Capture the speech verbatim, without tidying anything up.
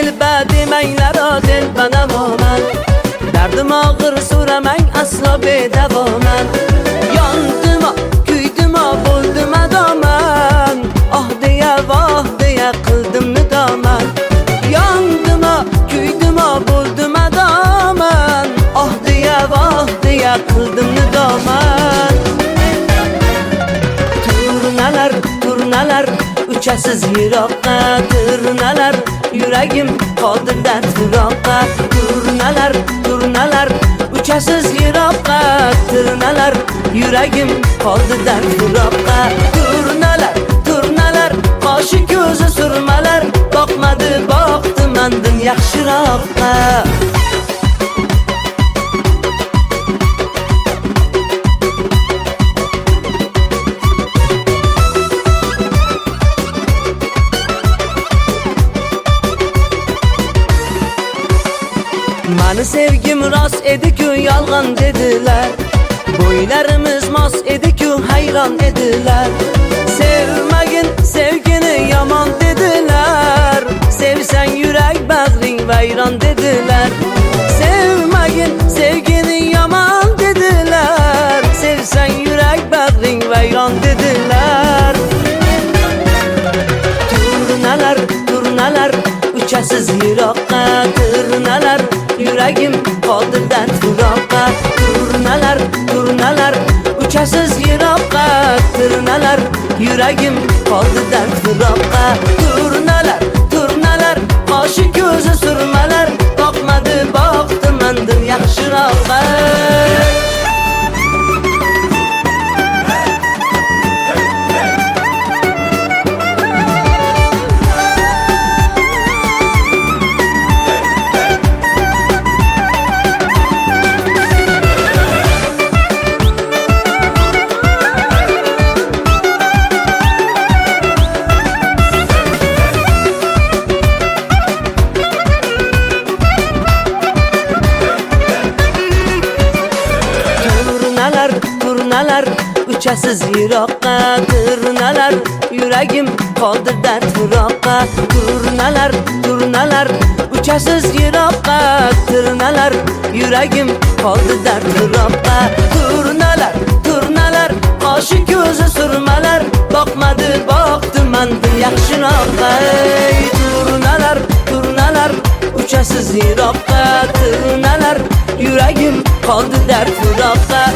dilba demanglar o dilbana boman. Dardim og'ir so'ramang aslo bedavoman. Yondim kuydim bo'ldim adoman. Oh deya voh deya qildim nidoman. Yondim kuydim bo'ldim adoman. Oh deya voh deya qildim nidoman. Turnalar turnalar uchasiz yiroqqa, turnalar yuragim qoldi dard firoqqa. Turnalar turnalar uchasiz yiroqqa, turnalar yuragim qoldi dard firoqqa. Turnalar turnalar qoshi ko'zi surmalar, boqmadi boqdi mandim yaxshiroqqa. Mani sevgim rost edi-ku yolg'on dedilar. Bo'ylarimiz mos edi-ku hayron edilar. Sevmagin sevgini yomon dedilar. Sevsang yurak bag'ring vayron dedilar. Sevmagin sevgini yomon dedilar. Sevsang yurak bag'ring vayron dedilar. Turnalar turnalar uchasiz yiroqqa, turnalar yuragim qoldi dard firoqqa. Turnalar turnalar uchasiz yiroqqa, turnalar yuragim qoldi dard firoqqa. Turnalar turnalar qoshi ko'zi surmalar, boqmadi boqdi mandim yaxshiroqqa. Turnalar uchasiz yiroqqa, turnalar yuragim qoldi dard firoqqa. Turnalar turnalar uchasiz yiroqqa, turnalar yuragim qoldi dard firoqqa. Turnalar turnalar qoshi ko'zi surmalar, boqmadi boqdi mandim yaxshiroqqa. Turnalar turnalar uchasiz yiroqqa, turnalar yuragim qoldi dard firoqqa.